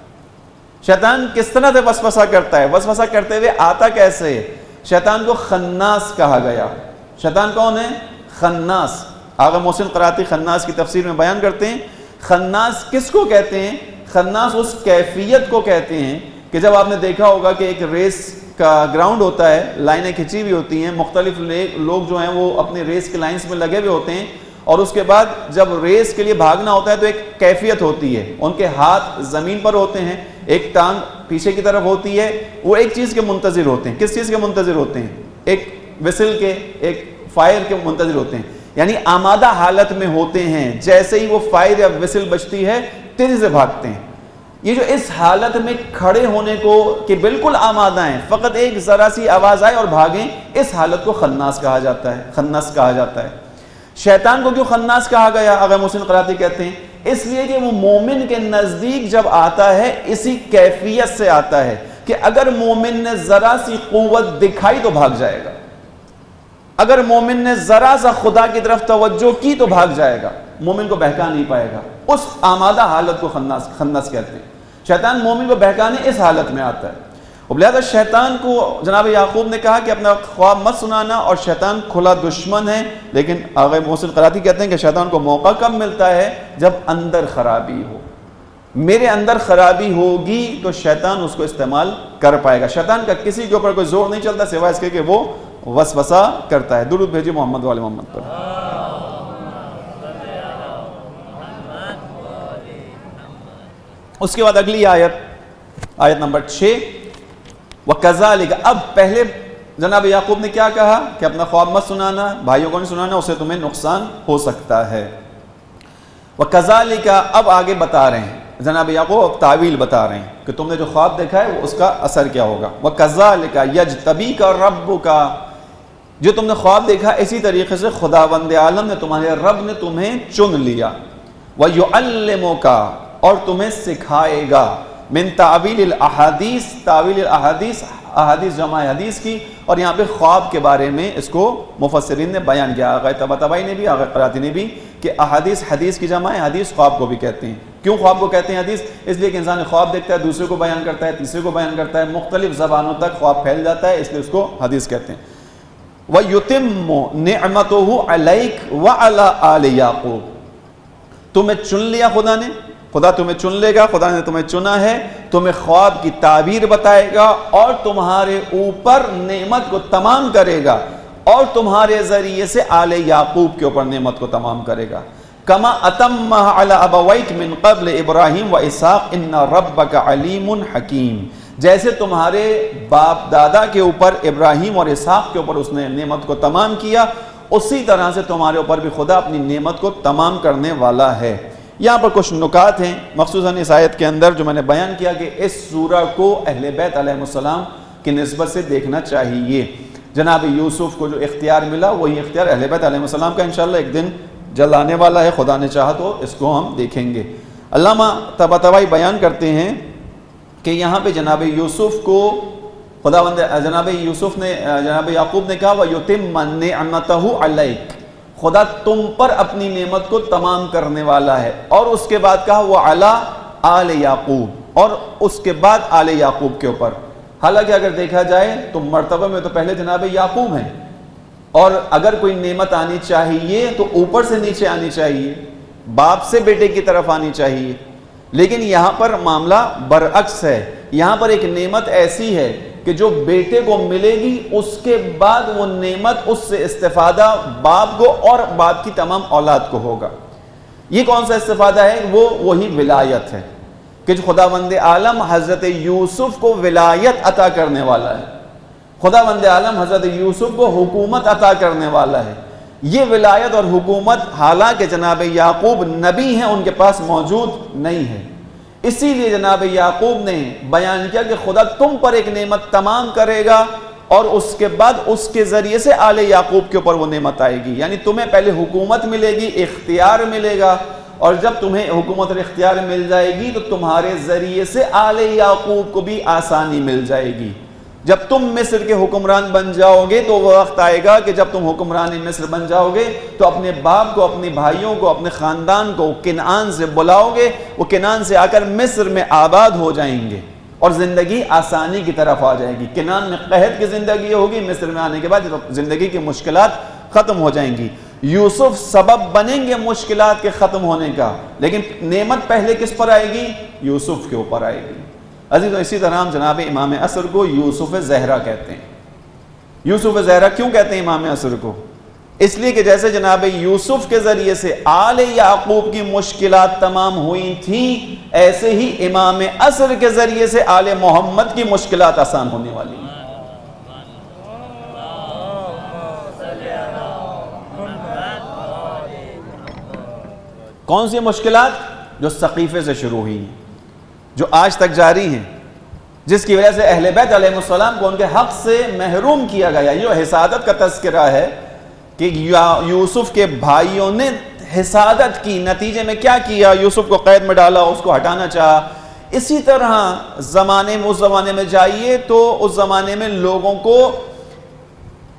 S2: شیطان کس طرح سے وسوسہ کرتا ہے؟ وسوسہ کرتے ہوئے آتا کیسے؟ شیطان کو خناس کہا گیا. شیطان کون ہے؟ خناس. آغا محسن قرادی خناس کی تفسیر میں بیان کرتے ہیں خناس کس کو کہتے ہیں؟ خناس اس کیفیت کو کہتے ہیں کہ جب آپ نے دیکھا ہوگا کہ ایک ریس کا گراؤنڈ ہوتا ہے، لائنیں کھچی ہوئی ہوتی ہیں، مختلف لوگ جو ہیں وہ اپنے ریس کے لائنز میں لگے ہوئے ہوتے ہیں، اور اس کے بعد جب ریس کے لیے بھاگنا ہوتا ہے تو ایک کیفیت ہوتی ہے. ان کے ہاتھ زمین پر ہوتے ہیں، ایک ٹانگ پیچھے کی طرف ہوتی ہے. وہ ایک چیز کے منتظر ہوتے ہیں. کس چیز کے منتظر ہوتے ہیں؟ ایک وسل کے، ایک فائر کے منتظر ہوتے ہیں، یعنی آمادہ حالت میں ہوتے ہیں. جیسے ہی وہ فائر یا وسل بجتی ہے تیزی سے بھاگتے ہیں. یہ جو اس حالت میں کھڑے ہونے کو کہ بالکل آمادہ ہیں، فقط ایک ذرا سی آواز آئے اور بھاگیں، اس حالت کو خناس کہا جاتا ہے. خناس کہا جاتا ہے. شیطان کو کیوں خناس کہا گیا؟ آغا محسن قرادی کہتے ہیں اس لیے کہ وہ مومن کے نزدیک جب آتا ہے اسی کیفیت سے آتا ہے کہ اگر مومن نے ذرا سی قوت دکھائی تو بھاگ جائے گا. اگر مومن نے ذرا سا خدا کی طرف توجہ کی تو بھاگ جائے گا، مومن کو بہکا نہیں پائے گا. اس آمادہ حالت کو خنس کہتے ہیں. شیطان مومن کو بہکانے اس حالت میں آتا ہے. لہذا شیطان کو جناب یعقوب نے کہا کہ اپنا خواب مت سنانا، اور شیطان کھلا دشمن ہے. لیکن آغا محسن قراتی کہتے ہیں کہ شیطان کو موقع کب ملتا ہے؟ جب اندر خرابی ہو. میرے اندر خرابی ہوگی تو شیطان اس کو استعمال کر پائے گا. شیطان کا کسی کے اوپر کوئی زور نہیں چلتا سوائے اس کے کہ وہ وسوسہ کرتا ہے. درود بھیجیے محمد والے محمد پر. اس کے بعد اگلی آیت نمبر 6. وَكَذَلِكَ، اب پہلے جناب یعقوب نے کیا کہا کہ اپنا خواب مت سنانا، بھائیوں کو نہیں سنانا، اسے تمہیں نقصان ہو سکتا ہے. وَكَذَلِكَ، اب آگے بتا رہے ہیں جناب یعقوب، اب تعویل بتا رہے ہیں کہ تم نے جو خواب دیکھا ہے اس کا اثر کیا ہوگا. وَكَذَلِكَ يَجْتَبِيكَ رَبُّكَ، جو تم نے خواب دیکھا اسی طریقے سے خداوند عالم نے، تمہارے رب نے تمہیں چن لیا. وَيُعَلِّمُكَ، اور تمہیں سکھائے گا. من تعویل الاحادیث، تعویل الاحادیث، احادیث جمع حدیث کی. اور یہاں پہ خواب کے بارے میں اس کو مفسرین نے بیان کیا، آغا طباطبائی نے بھی، آغا قراتی نے بھی، کہ احادیث حدیث کی جمع ہے، حدیث خواب کو بھی کہتے ہیں. کیوں خواب کو کہتے ہیں حدیث؟ اس لیے کہ انسان خواب دیکھتا ہے، دوسرے کو بیان کرتا ہے، تیسرے کو بیان کرتا ہے، مختلف زبانوں تک خواب پھیل جاتا ہے، اس لیے اس کو حدیث کہتے ہیں. وَيُتِمُّ نِعْمَتُهُ عَلَيْكَ وَعَلَىٰ آلِ يَعْقُوبَ، تمہیں چن لیا خدا نے، خدا تمہیں چن لے گا، خدا نے تمہیں چنا ہے، تمہیں خواب کی تعبیر بتائے گا اور تمہارے اوپر نعمت کو تمام کرے گا، اور تمہارے ذریعے سے آل یعقوب کے اوپر نعمت کو تمام کرے گا. کما اتمھا علی ابویک من قبل ابراہیم و اسحاق ان ربک علیم حکیم، جیسے تمہارے باپ دادا کے اوپر ابراہیم اور اسحاق کے اوپر اس نے نعمت کو تمام کیا، اسی طرح سے تمہارے اوپر بھی خدا اپنی نعمت کو تمام کرنے والا ہے. یہاں پر کچھ نکات ہیں مخصوصاً اس آیت کے اندر جو میں نے بیان کیا کہ اس سورہ کو اہل بیت علیہ السلام کی نسبت سے دیکھنا چاہیے. جناب یوسف کو جو اختیار ملا وہی اختیار اہل بیت علیہ السلام کا انشاءاللہ ایک دن جلد آنے والا ہے، خدا نے چاہا تو اس کو ہم دیکھیں گے. علامہ طباطبائی بیان کرتے ہیں کہ یہاں پہ جناب یوسف کو خداوند جناب یوسف نے جناب یعقوب نے کہا وَيُتِمَّ نِعْمَتَهُ عَلَيْكَ، خدا تم پر اپنی نعمت کو تمام کرنے والا ہے. اور اس کے بعد کہا وَعَلَىٰ آلِ یعقوب، اور اس کے بعد آل یعقوب کے اوپر. حالانکہ اگر دیکھا جائے تو مرتبہ میں تو پہلے جناب یعقوب ہیں، اور اگر کوئی نعمت آنی چاہیے تو اوپر سے نیچے آنی چاہیے، باپ سے بیٹے کی طرف آنی چاہیے. لیکن یہاں پر معاملہ برعکس ہے. یہاں پر ایک نعمت ایسی ہے کہ جو بیٹے کو ملے گی اس کے بعد وہ نعمت اس سے استفادہ باپ کو اور باپ کی تمام اولاد کو ہوگا. یہ کون سا استفادہ ہے؟ وہی ولایت ہے کہ جو خداوند عالم حضرت یوسف کو ولایت عطا کرنے والا ہے. خداوند عالم حضرت یوسف کو حکومت عطا کرنے والا ہے. یہ ولایت اور حکومت حالانکہ جناب یعقوب نبی ہیں ان کے پاس موجود نہیں ہے. اسی لیے جناب یعقوب نے بیان کیا کہ خدا تم پر ایک نعمت تمام کرے گا اور اس کے بعد اس کے ذریعے سے آل یعقوب کے اوپر وہ نعمت آئے گی. یعنی تمہیں پہلے حکومت ملے گی، اختیار ملے گا، اور جب تمہیں حکومت اور اختیار مل جائے گی تو تمہارے ذریعے سے آل یعقوب کو بھی آسانی مل جائے گی. جب تم مصر کے حکمران بن جاؤ گے تو وہ وقت آئے گا کہ جب تم حکمران مصر بن جاؤ گے تو اپنے باپ کو، اپنے بھائیوں کو، اپنے خاندان کو کنعان سے بلاؤ گے، وہ کنعان سے آ کر مصر میں آباد ہو جائیں گے اور زندگی آسانی کی طرف آ جائے گی. کنعان میں قحط کی زندگی ہوگی، مصر میں آنے کے بعد زندگی کی مشکلات ختم ہو جائیں گی. یوسف سبب بنیں گے مشکلات کے ختم ہونے کا، لیکن نعمت پہلے کس پر آئے گی؟ یوسف کے اوپر آئے گی. عزیز اسی طرح ہم جناب امام عصر کو یوسف زہرا کہتے ہیں. یوسف زہرا کیوں کہتے ہیں امام عصر کو؟ اس لیے کہ جیسے جناب یوسف کے ذریعے سے آل یعقوب کی مشکلات تمام ہوئی تھیں، ایسے ہی امام عصر کے ذریعے سے آل محمد کی مشکلات آسان ہونے والی ہیں. کون سی مشکلات؟ جو سقیفے سے شروع ہوئی ہیں، جو آج تک جاری ہیں، جس کی وجہ سے اہل بیت علیہ السلام کو ان کے حق سے محروم کیا گیا. یہ حسادت کا تذکرہ ہے کہ یوسف کے بھائیوں نے حسادت کی، نتیجے میں کیا کیا؟ یوسف کو قید میں ڈالا، اس کو ہٹانا چاہا. اسی طرح اس زمانے میں جائیے تو اس زمانے میں لوگوں کو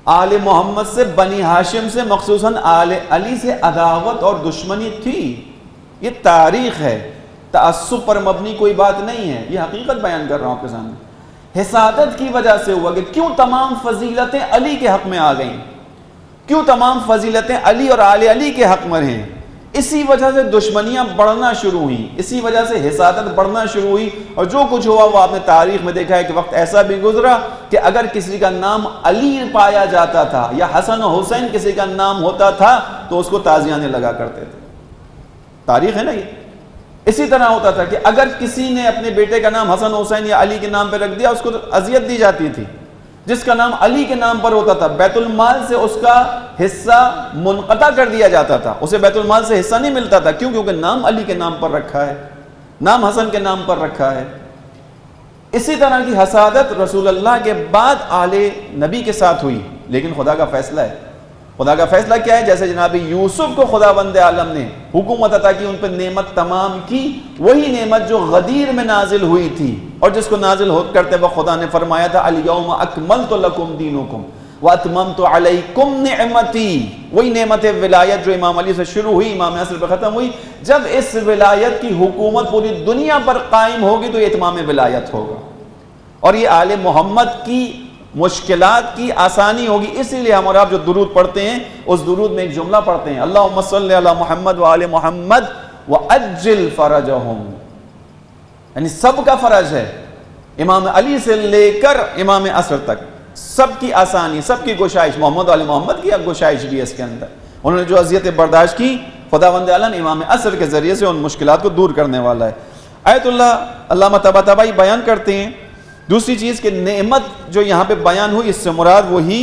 S2: آل محمد سے، بنی ہاشم سے، مخصوصاً آل علی سے عداوت اور دشمنی تھی. یہ تاریخ ہے، تعصب پر مبنی کوئی بات نہیں ہے، یہ حقیقت بیان کر رہا ہوں آپ کے سامنے. حسادت کی وجہ سے ہوا کہ کیوں تمام فضیلتیں علی کے حق میں آ گئیں، کیوں تمام فضیلتیں علی اور آل علی کے حق میں ہیں. اسی وجہ سے دشمنیاں بڑھنا شروع ہوئیں، اسی وجہ سے حسادت بڑھنا شروع ہوئی. اور جو کچھ ہوا وہ آپ نے تاریخ میں دیکھا ہے کہ وقت ایسا بھی گزرا کہ اگر کسی کا نام علی پایا جاتا تھا یا حسن و حسین کسی کا نام ہوتا تھا تو اس کو تازیانے لگا کرتے تھے. تاریخ ہے نا یہ. اسی طرح ہوتا تھا کہ اگر کسی نے اپنے بیٹے کا نام حسن حسین یا علی کے نام پہ رکھ دیا اس کو اذیت دی جاتی تھی. جس کا نام علی کے نام پر ہوتا تھا بیت المال سے اس کا حصہ منقطع کر دیا جاتا تھا، اسے بیت المال سے حصہ نہیں ملتا تھا. کیوں؟ کیونکہ نام علی کے نام پر رکھا ہے، نام حسن کے نام پر رکھا ہے. اسی طرح کی حسادت رسول اللہ کے بعد آل نبی کے ساتھ ہوئی. لیکن خدا کا فیصلہ ہے. خدا کا فیصلہ کیا ہے؟ جیسے جناب یوسف کو خداوند عالم نے حکومت عطا کی، ان پر نعمت تمام کی، وہی نعمت جو غدیر میں نازل ہوئی تھی اور جس کو نازل کرتے وقت خدا نے فرمایا تھا الیوم اکملت لکم دینکم واتممت علیکم نعمتی. وہی نعمت ولایت جو امام علی سے شروع ہوئی، امام عصر پہ ختم ہوئی. جب اس ولایت کی حکومت پوری دنیا پر قائم ہوگی تو یہ اتمام ولایت ہوگا اور یہ آل محمد کی مشکلات کی آسانی ہوگی. اسی لیے ہم اور آپ جو درود پڑھتے ہیں اس درود میں ایک جملہ پڑھتے ہیں اللہم صلی علی محمد وآل محمد وعجل فرجہم، یعنی سب کا فرج ہے، امام علی سے لے کر امام عصر تک سب کی آسانی، سب کی گشائش. محمد وآل محمد کی اب گشائش بھی ہے اس کے اندر. انہوں نے جو اذیتیں برداشت کی خداوند عالم امام عصر کے ذریعے سے ان مشکلات کو دور کرنے والا ہے. آیت اللہ علامہ طباطبائی بیان کرتے ہیں دوسری چیز کہ نعمت جو یہاں پہ بیان ہوئی اس سے مراد وہی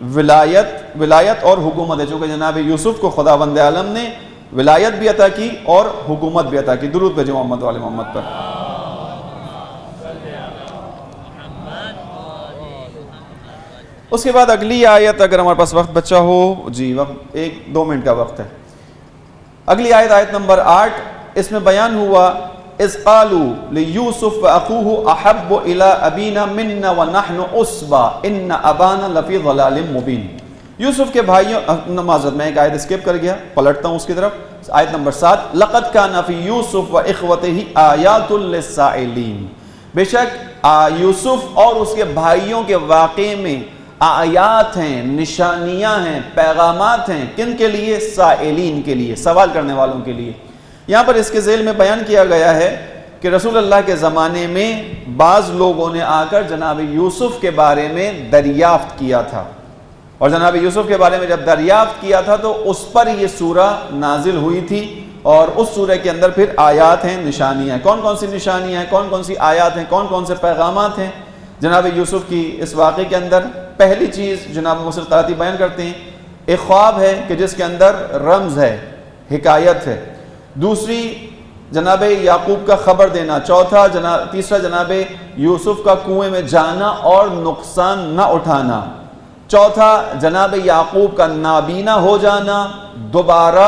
S2: ولایت اور حکومت ہے، چونکہ جناب یوسف کو خداوند عالم نے ولایت بھی عطا کی اور حکومت بھی عطا کی. درود بھیجو محمد والے محمد پر. اس کے بعد اگلی آیت، اگر ہمارے پاس وقت بچا ہو، جی وقت 1-2 منٹ کا وقت ہے. اگلی آیت، آیت نمبر 8، اس میں بیان ہوا اذ قالوا لیوسف واخوہ احب الی ابینا منا ونحن عصبہ ان ابانا لفی ضلال مبین. یوسف کے بھائیوں، معذرت میں ایک آیت اسکپ کر گیا، پلٹتا ہوں اس کی طرف. آیت نمبر 7 لقد کان فی یوسف واخوتہ آیات للسائلین. بے شک یوسف اور اس کے بھائیوں کے واقعے میں آیات ہیں، نشانیاں ہیں، پیغامات ہیں. کن کے لیے؟ سائلین کے لیے، سوال کرنے والوں کے لیے. یہاں پر اس کے ذیل میں بیان کیا گیا ہے کہ رسول اللہ کے زمانے میں بعض لوگوں نے آ کر جناب یوسف کے بارے میں دریافت کیا تھا، اور جناب یوسف کے بارے میں جب دریافت کیا تھا تو اس پر یہ سورہ نازل ہوئی تھی. اور اس سورہ کے اندر پھر آیات ہیں، نشانیاں. کون کون سی نشانیاں ہیں، کون کون سی آیات ہیں، کون کون سے پیغامات ہیں جناب یوسف کی اس واقعے کے اندر؟ پہلی چیز جناب مفسر قرطبی بیان کرتے ہیں ایک خواب ہے کہ جس کے اندر رمز ہے، حکایت ہے. دوسری جناب یعقوب کا خبر دینا. تیسرا جناب یوسف کا کنویں میں جانا اور نقصان نہ اٹھانا. چوتھا جناب یعقوب کا نابینا ہو جانا، دوبارہ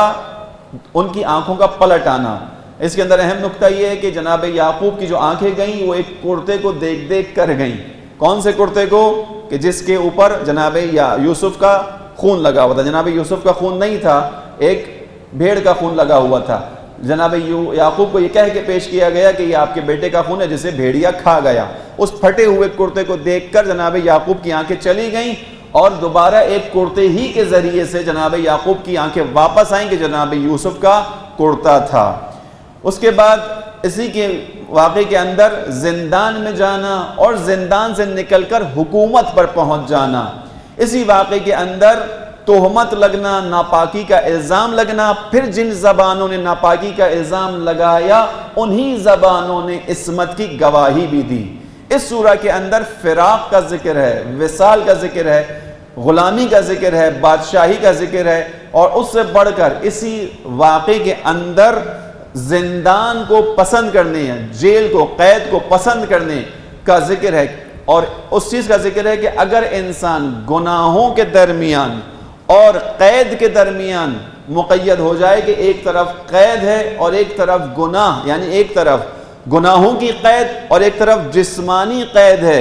S2: ان کی آنکھوں کا پلٹ آنا. اس کے اندر اہم نقطہ یہ ہے کہ جناب یعقوب کی جو آنکھیں گئیں وہ ایک کرتے کو دیکھ دیکھ کر گئیں. کون سے کرتے کو؟ کہ جس کے اوپر جناب یوسف کا خون لگا ہوا تھا. جناب یوسف کا خون نہیں تھا، ایک بھیڑ کا خون لگا ہوا تھا. جناب یعقوب کو یہ کہہ کے پیش کیا گیا کہ یہ آپ کے بیٹے کا خون ہے جسے بھیڑیا کھا گیا. اس پھٹے ہوئے کرتے کو دیکھ کر جناب یعقوب کی آنکھیں چلی گئیں اور دوبارہ ایک کرتے ہی کے ذریعے سے جناب یعقوب کی آنکھیں واپس آئیں کہ جناب یوسف کا کرتا تھا. اس کے بعد اسی کے واقعے کے اندر زندان میں جانا اور زندان سے نکل کر حکومت پر پہنچ جانا. اسی واقعے کے اندر تہمت لگنا، ناپاکی کا الزام لگنا. پھر جن زبانوں نے ناپاکی کا الزام لگایا انہی زبانوں نے عصمت کی گواہی بھی دی. اس سورہ کے اندر فراق کا ذکر ہے، وصال کا ذکر ہے، غلامی کا ذکر ہے، بادشاہی کا ذکر ہے، اور اس سے بڑھ کر اسی واقعے کے اندر زندان کو پسند کرنے، جیل کو، قید کو پسند کرنے کا ذکر ہے. اور اس چیز کا ذکر ہے کہ اگر انسان گناہوں کے درمیان اور قید کے درمیان مقید ہو جائے کہ ایک طرف قید ہے اور ایک طرف گناہ، یعنی ایک طرف گناہوں کی قید اور ایک طرف جسمانی قید ہے،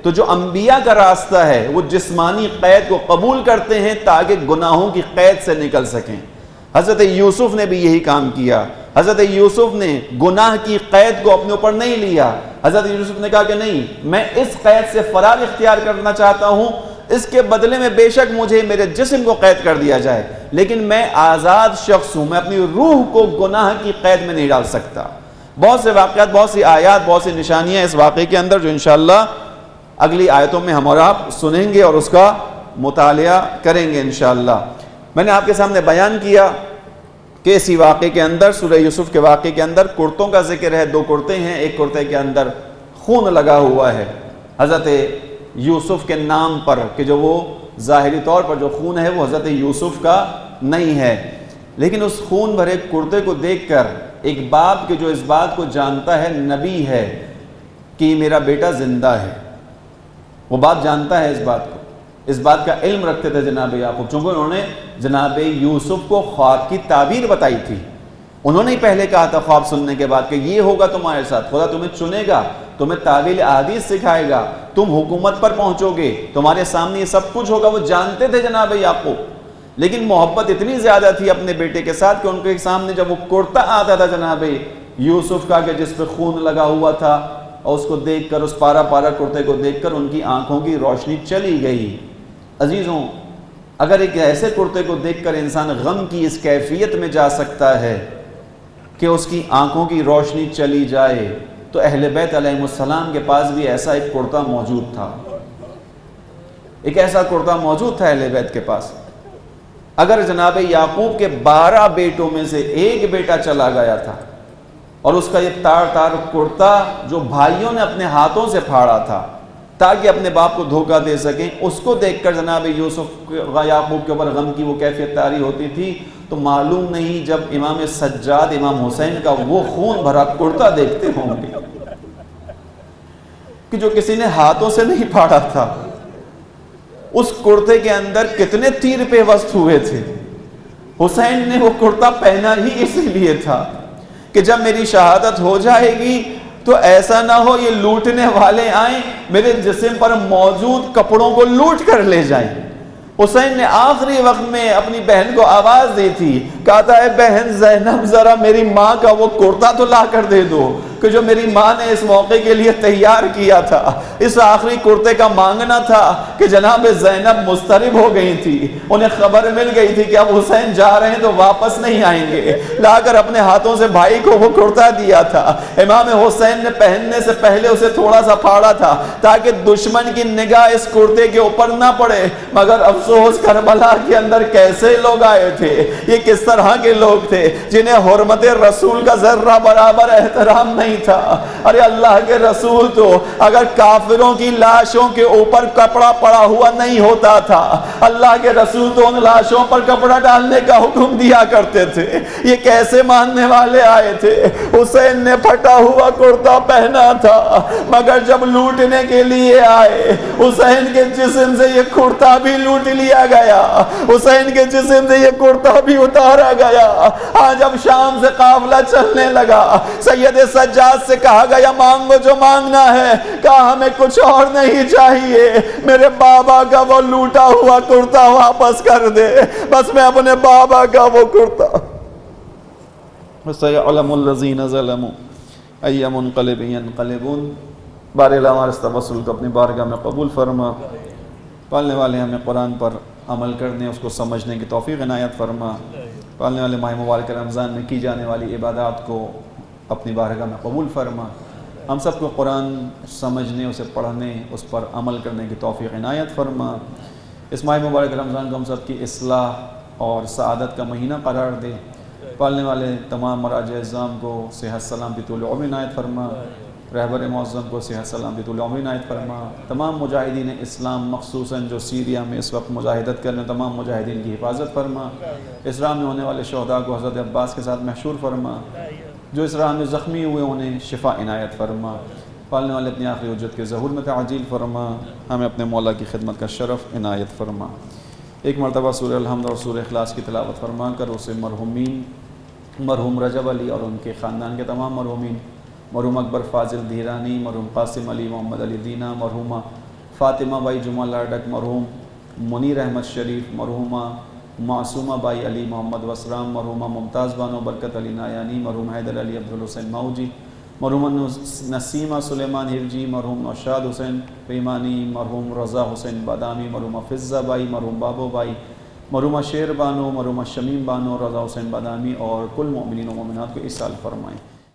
S2: تو جو انبیاء کا راستہ ہے وہ جسمانی قید کو قبول کرتے ہیں تاکہ گناہوں کی قید سے نکل سکیں۔ حضرت یوسف نے بھی یہی کام کیا۔ حضرت یوسف نے گناہ کی قید کو اپنے اوپر نہیں لیا۔ حضرت یوسف نے کہا کہ نہیں، میں اس قید سے فرار اختیار کرنا چاہتا ہوں، اس کے بدلے میں بے شک مجھے میرے جسم کو قید کر دیا جائے، لیکن میں آزاد شخص ہوں، میں اپنی روح کو گناہ کی قید میں نہیں ڈال سکتا۔ بہت سے واقعات، بہت سی آیات، بہت سی نشانیاں اس واقعے کے اندر جو انشاءاللہ اگلی آیتوں میں ہم اور آپ سنیں گے اور اس کا مطالعہ کریں گے انشاءاللہ۔ میں نے آپ کے سامنے بیان کیا کہ اسی واقعے کے اندر، سورہ یوسف کے واقعے کے اندر کرتوں کا ذکر ہے۔ 2 کرتے ہیں، ایک کرتے کے اندر خون لگا ہوا ہے حضرت یوسف کے نام پر، کہ جو وہ ظاہری طور پر جو خون ہے وہ حضرت یوسف کا نہیں ہے، لیکن اس خون بھرے کرتے کو دیکھ کر ایک باپ کہ جو اس بات کو جانتا ہے نبی ہے کہ میرا بیٹا زندہ ہے، وہ باپ جانتا ہے اس بات کو، اس بات کا علم رکھتے تھے جناب یعقوب، چونکہ انہوں نے جناب یوسف کو خواب کی تعبیر بتائی تھی۔ انہوں نے پہلے کہا تھا خواب سننے کے بعد کہ یہ ہوگا تمہارے ساتھ، خدا تمہیں چنے گا، تمہیں تعویل احادیث سکھائے گا، تم حکومت پر پہنچو گے، تمہارے سامنے یہ سب کچھ ہوگا۔ وہ جانتے تھے جناب یعقوب، لیکن محبت اتنی زیادہ تھی اپنے بیٹے کے ساتھ کہ ان کے سامنے جب وہ کرتا آتا تھا جناب یوسف کا کہ جس پہ خون لگا ہوا تھا، اور اس کو دیکھ کر، اس پارا پارا کرتے کو دیکھ کر ان کی آنکھوں کی روشنی چلی گئی۔ عزیزوں، اگر ایک ایسے کرتے کو دیکھ کر انسان غم کی اس کیفیت میں جا سکتا ہے کہ اس کی آنکھوں کی روشنی چلی جائے، تو اہل بیت علیہ السلام کے پاس بھی ایسا ایک کرتا موجود تھا، ایک ایسا کرتا موجود تھا اہل بیت کے پاس۔ اگر جناب یعقوب کے 12 بیٹوں میں سے ایک بیٹا چلا گیا تھا، اور اس کا یہ تار تار کرتا جو بھائیوں نے اپنے ہاتھوں سے پھاڑا تھا تاکہ اپنے باپ کو دھوکہ دے سکیں، اس کو دیکھ کر جناب یوسف یعقوب کے اوپر غم کی وہ کیفیت طاری ہوتی تھی، تو معلوم نہیں جب امام سجاد امام حسین کا وہ خون بھرا کرتا دیکھتے ہوں گے کہ جو کسی نے ہاتھوں سے نہیں پھاڑا تھا، اس کرتے کے اندر کتنے تیر پیوست ہوئے تھے۔ حسین نے وہ کرتا پہنا ہی اسی لیے تھا کہ جب میری شہادت ہو جائے گی تو ایسا نہ ہو یہ لوٹنے والے آئیں میرے جسم پر موجود کپڑوں کو لوٹ کر لے جائیں۔ حسین نے آخری وقت میں اپنی بہن کو آواز دی تھی، کہتا ہے بہن زینب ذرا میری ماں کا وہ کرتا تو لا کر دے دو کہ جو میری ماں نے اس موقع کے لیے تیار کیا تھا۔ اس آخری کرتے کا مانگنا تھا کہ جناب زینب مضطرب ہو گئی تھی، انہیں خبر مل گئی تھی کہ اب حسین جا رہے ہیں تو واپس نہیں آئیں گے، لا کر اپنے ہاتھوں سے بھائی کو وہ کرتا دیا تھا۔ امام حسین نے پہننے سے پہلے اسے تھوڑا سا پھاڑا تھا تاکہ دشمن کی نگاہ اس کرتے کے اوپر نہ پڑے، مگر افسوس کربلا کے اندر کیسے لوگ آئے تھے، یہ کس طرح کے لوگ تھے جنہیں حرمت رسول کا ذرہ برابر احترام نہیں تھا۔ ارے اللہ کے رسول تو اگر کافروں کی لاشوں کے اوپر کپڑا پڑا ہوا نہیں ہوتا تھا، اللہ کے رسول تو ان لاشوں پر کپڑا ڈالنے کا حکم دیا کرتے تھے۔ یہ کیسے ماننے والے آئے تھے؟ حسین نے پھٹا ہوا کرتا پہنا تھا، مگر جب لوٹنے کے لیے آئے حسین کے جسم سے یہ کرتا بھی لوٹ لیا گیا، حسین کے جسم سے یہ کرتا بھی اتارا گیا۔ آج جب شام سے قافلہ چلنے لگا، سید سجاد سے کہا گیا مانگو جو مانگنا ہے، کہا ہمیں کچھ اور نہیں چاہیے، میرے بابا کا وہ لوٹا ہوا کرتا واپس کر دے، بس میں اپنے بابا کا وہ کرتا۔ سَيَعْلَمُ الَّذِينَ ظَلَمُوا أَيَّ مُنْقَلِبٍ يَنْقَلِبُونَ۔ بار الہ ہمارے اس توسل کو اپنی بارگاہ میں قبول فرما، پالنے والے ہمیں قرآن پر عمل کرنے، اس کو سمجھنے کی توفیق عنایت فرما، پالنے والے ماہ مبارک رمضان میں کی جانے والی عبادات کو اپنی بارگاہ میں قبول فرما، ہم سب کو قرآن سمجھنے، اسے پڑھنے، اس پر عمل کرنے کی توفیق عنایت فرما۔ اس ماہ مبارک رمضان کو ہم سب کی اصلاح اور سعادت کا مہینہ قرار دے، پالنے والے تمام مراجع اعظام کو صحت سلامتی طول عمر عنایت فرما، رہبر معظم کو صحت سلامتی طول عمر عنایت فرما، تمام مجاہدین اسلام مخصوصاً جو سیریا میں اس وقت مجاہدت کرنے تمام مجاہدین کی حفاظت فرما، اسلام میں ہونے والے شہداء کو حضرت عباس کے ساتھ محشور فرما، جو اس راہ میں زخمی ہوئے انہیں شفا عنایت فرما، پالنے والے اپنی آخری حجت کے ظہور میں تعجیل فرما، ہمیں اپنے مولا کی خدمت کا شرف عنایت فرما۔ ایک مرتبہ سورہ الحمد اور سورہ اخلاص کی تلاوت فرما کر اسے مرحومین، مرحوم رجب علی اور ان کے خاندان کے تمام مرحومین، مرحوم اکبر فاضل دھیرانی، مرحوم قاسم علی محمد علی دینا، مرحومہ فاطمہ بائی جمعہ لاڈک مرحوم منیر احمد شریف، مرحومہ معصومہ بائی علی محمد وسرام، مرحومہ ممتاز بانو برکت علی نایانی، مرحوم حیدر علی عبدالحسین ماؤجی، مرحوم نسیمہ سلیمان ہرجی، مرحوم نوشاد حسین پیمانی، مرحوم رضا حسین بادامی، مرحومہ فضہ بائی، مرحوم بابو بائی، مرحومہ شیر بانو، مرحومہ شمیم بانو، رضا حسین بادامی اور کل مومنین و مومنات کو اس سال فرمائیں۔